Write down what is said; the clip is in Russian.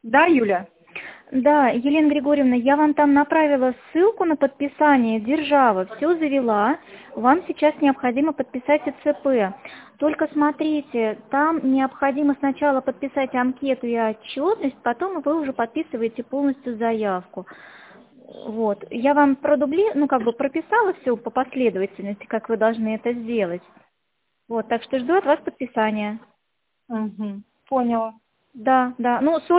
Да, Юля? Да, Елена Григорьевна, я вам там направила ссылку на подписание Держава, все завела. Вам сейчас необходимо подписать ИЦП. Только смотрите, там необходимо сначала подписать анкету и отчетность, потом вы уже подписываете полностью заявку. Вот. Я вам прописала все по последовательности, как вы должны это сделать. Вот, так что жду от вас подписания. Угу. Поняла. Да, да. Ну,